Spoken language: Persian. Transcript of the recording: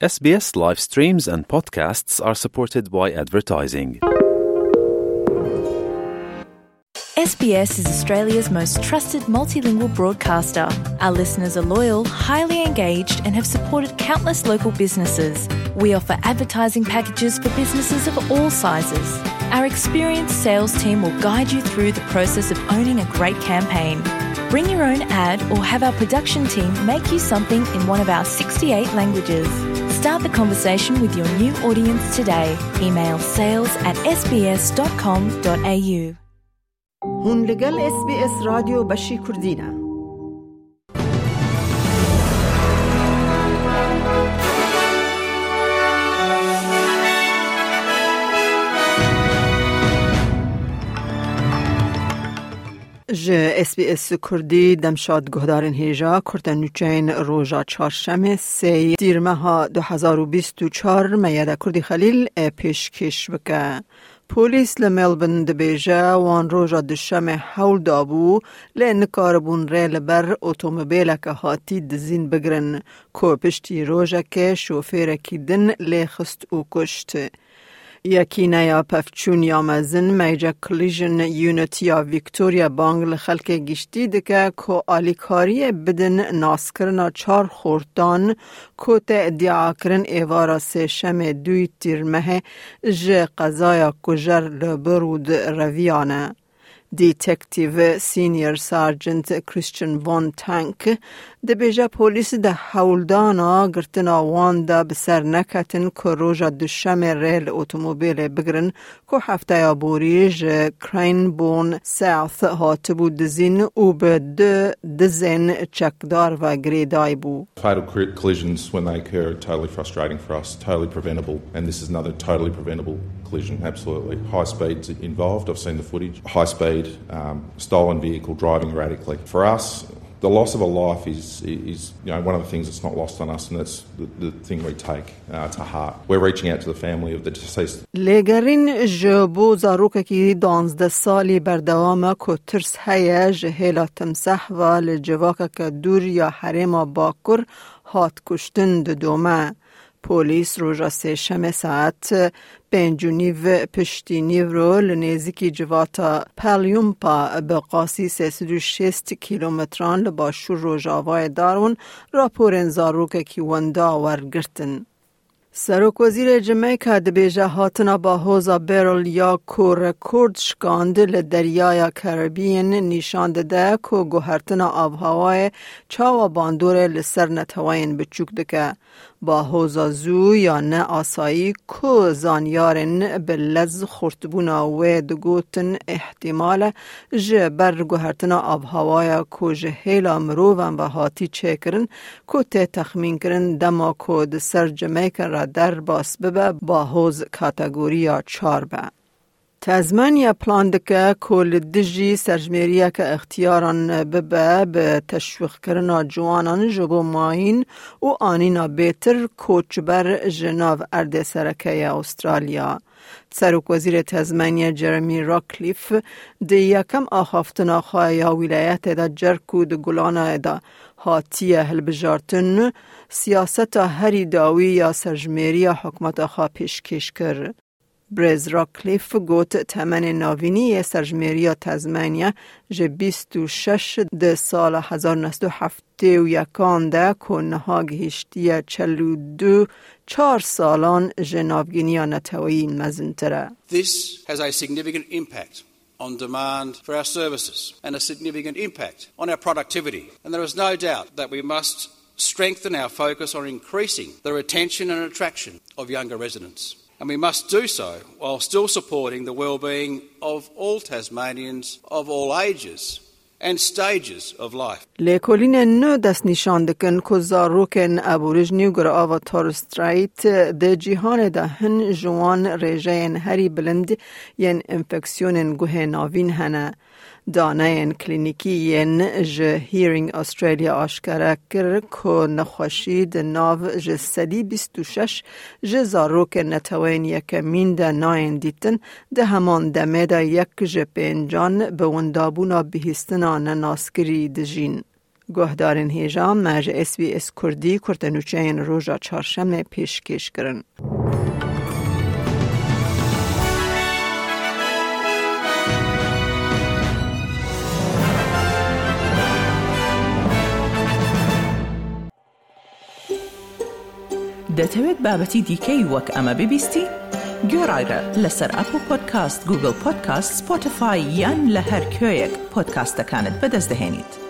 SBS live streams and podcasts are supported by advertising. SBS is Australia's most trusted multilingual broadcaster. Our listeners are loyal, highly engaged and have supported countless local businesses. We offer advertising packages for businesses of all sizes. Our experienced sales team will guide you through the process of owning a great campaign. Bring your own ad or have our production team make you something in one of our 68 languages. Start the conversation with your new audience today. Email sales@sbs.com.au. هون لگل SBS رادیو بشی کردینه. SBS کردی دمشاد گهدارن هیجا کردن نوچین روژا چهارشنبه 3 تیر ماه 2024 میاد کردی خلیل پیشکش بکه. پلیس لملبن دبیجه وان روژا دوشنبه حول دابو لنکاربون ریل بر اتومبیل که هاتی دزین بگرن کو پشتی روژا که شوفیر کیدن لخست او کشت. یکی نیا پفچون یا مزن میجا کلیژن یونیت یا ویکتوریا بانگل خلق گشتی دکه که آلیکاری بدن ناسکرنا 4 خوردان که ادعا کرن ایوارا سشم 2 تیرمه جه قضایا کجر لبرود رویانه. دیتکتیو سینیر سارجنت کریستین وان تانک ده بیجا پولیس ده حولدانا گرتنا وان ده بسر نکتن که روژا دوشنبه ریل اتومبیل بگرن که هفته یا بوریج کرینبورن ساوث هاتبو دزین و به دزین چکدار و گریدای بو. Fatal collisions when they occur are totally frustrating for us, totally preventable, and this is another totally preventable collision, absolutely. High speeds involved, I've seen the footage. High speed, stolen vehicle, driving erratically. For us, the loss of a life is one of the things that's not lost on us, and that's the thing we take to heart. We're reaching out to the family of the deceased. لگرین جبو زاروکه کی 12 سالی بردوامه که ترس هیا جهیلا تمسح و لجواکه که دور یا حریم باکر هات کشتن دومه. پلیس روژا سهشنبه ساعت 5:30 پشتی نیو رو لنزدیکی جواتا پالیومپا به قاسی 306 کیلومتران لباشور روژاوای دارون راپورن زاروک کی وندا ورگرتن. سروک وزیر جمیکا دبیجه هاتنا با حوزا بیرل یا کو رکورد شکاند لدریای کربین نشان داده که گوهرتنا آبهوای چاوا باندور لسر نتوین بچوک دکه. با حوزا زو یا نه آسایی که زانیارن بلز خورتبونا و دگوتن احتمال جبر گوهرتنا آبهوای که جهیلا مروون و هاتی چکرن که ته تخمین کرن دما که دسر جمیکا را در باس ببه با حوز کاتگوریا 4 به. تازمانیا پلان دکه کل دجی سرجمیریه که اختیاران ببه به تشویق کرنا جوانان جبو ماین و آنینا بیتر کوچ بر جناو ارده سرکه استرالیا. سروک وزیر تازمانیا جرمی راکلیف ده یکم آخافتنا خواه یا ولایت دا جرکو ده گلانا دا هاتیه هلبجارتن سیاست هری داوی یا سرجمیری حکمت خواه پیشکش کرد. بریز راکلیف گوت تمن ناوینی سرجمیری تازمانیا جه 26 ده سال 1971 ده که نهاگ هشتی 42 سالان جنابگینی نتویی مزنتره. This has a significant impact on demand for our services and a significant impact on our productivity. And there is no doubt that we must strengthen our focus on increasing the retention and attraction of younger residents. And we must do so while still supporting the well-being of all Tasmanians of all ages and stages of life. لیکولین نو دست نشان دکن که زاروکن ابوریجنی و گرآوا تورسترایت ده جیهان ده هن جوان ریجین هری بلند ین انفکسیون گوه ناوین هنه. دانه کلینیکی ین جه هیرینگ استرالیا آشکاره کرد که نخوشی ده ناو جه 126 جه زاروک نتوین یکمین ده ناین دیتن ده همان دمه ده یک جه پینجان به وندابونا بهستنا نناسکری ده جین. گهدارین هیجان مج SBS کردی کرتنوچین روژا چهارشنبه پیشکش کرن. دەتەوێت بابەتی دیکەی وەک ئەمە ببیستی؟ گۆڕایرە لەسەر ئەپل پۆدکاست، گوگل پۆدکاست، سپۆتیفای یان لە هەر کوێیەک پۆدکاستەکانت بەدەست دەهێنیت.